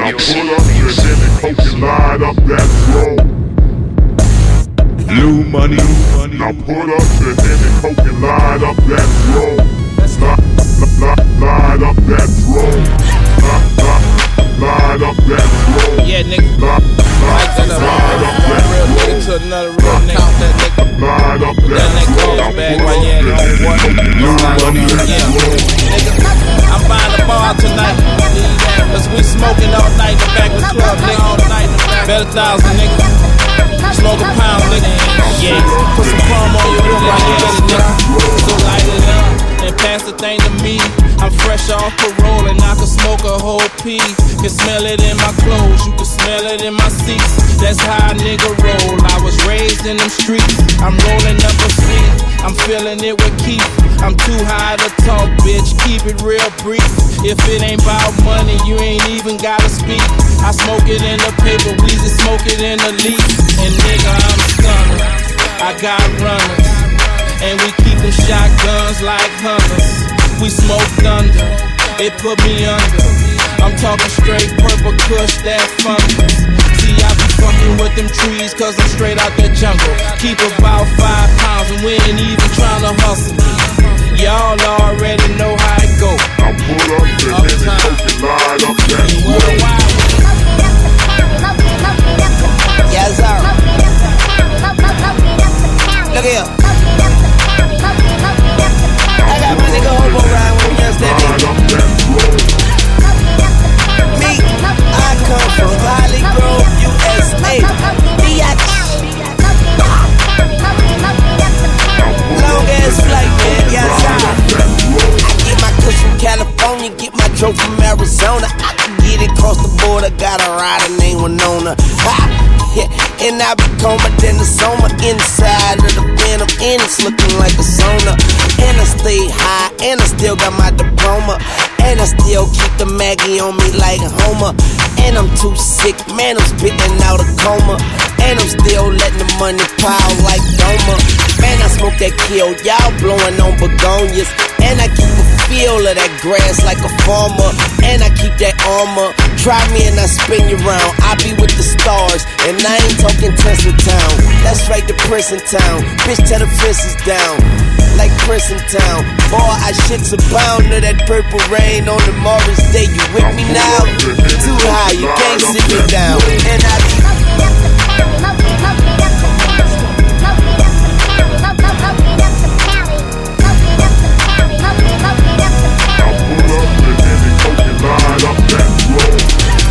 Now pull up and then the coke and light up that road. Blue money. Now pull up and then the coke and light up that road. Light up that road. Light up that road. Yeah, nigga. Light up that real nigga to another real nigga. That nigga. Light up that goes back while you had it on what? Yeah, nigga. I'm buying the bar tonight. Cause we smoking all night in the back of the club, nigga. All night in the back. Bet 1,000, nigga. Smoke a pound, nigga. Yeah. Put some palm on your while you had it, nigga. So light it up and pass the thing to me. I'm fresh off parole and I can smoke a whole piece. Can smell it in my clothes, you can smell it in my seats. That's how a nigga roll. I was raised in them streets. I'm rolling up a seat. I'm feeling it with Keith. I'm too high to talk, bitch. Keep it real brief. If it ain't about money, you ain't even gotta speak. I smoke it in the paper, Weezy smoke it in the leaf. And nigga, I'm stunner. I got runners. And we keep them shotguns like hunters. We smoke thunder, it put me under. I'm talking straight purple kush, that fungus. See, I be fucking with them trees cause I'm straight out the jungle. Keep about 5 pounds and we ain't even tryna hustle. Y'all already know how it go. I pull up and then the coke and light up that road. Yes, sir. Look here. I got my nigga Hobo ride with me, understand me? Me, I come from Holly Grove, USA. Biatch. Long ass flight, man, yes sir. I get my kush from California, get my dope from Arizona. I can get it across the border, got a rider named Winona. Yeah, and I be calmer than the soma. Inside of the Phantom, and it's looking like a sauna. And I stay high, and I still got my diploma. And I still keep the Maggie on me like a Homer. And I'm too sick, man, I'm spitting out a coma. And I'm still letting the money pile like Doma. Man, I smoke that kill, y'all blowing on begonias. And I keep a feel of that grass like a farmer. And I keep that armor. Try me and I spin you round. I be with the stars, and I ain't talking Tesla Town. That's right, the prison town. Bitch, tell the fences down. Like prison town. Boy, I shit's abound to that purple rain on the Morris Day. You with me now? Too high, you can't sit me down. And I be light up that road.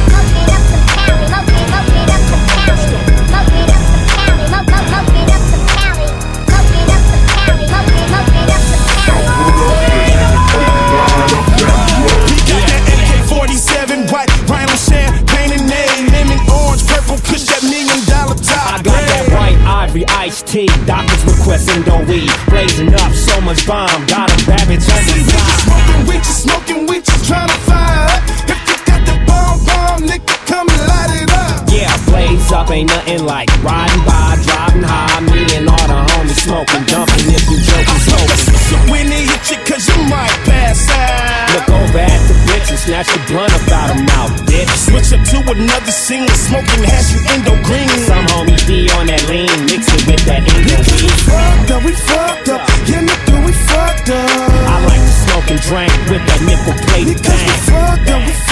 We got that AK-47, white, rhino champagne and name, lemon, orange, purple, push that $1 million top. I got that white ivory iced tea, doctors requesting don't weed, blazing up so much bomb, got them babbage on the side. Smoking with you, tryna fire up. If you got the bomb, nigga, come and light it up. Yeah, blaze up, ain't nothing like riding by, driving high, me and all the homies smoking, dumping if you joking, smoking. So when they hit you, cause you might pass out. Look over at the bitch and snatch the blunt up out her mouth, bitch. Switch up to another scene, smoking hash and Indo green. Some homies be on that lean, mix it with that Indo weed. We fucked up, yeah, nigga, we fucked up. I like to smoke and drink with that nickel plate Because thing. we fucked up,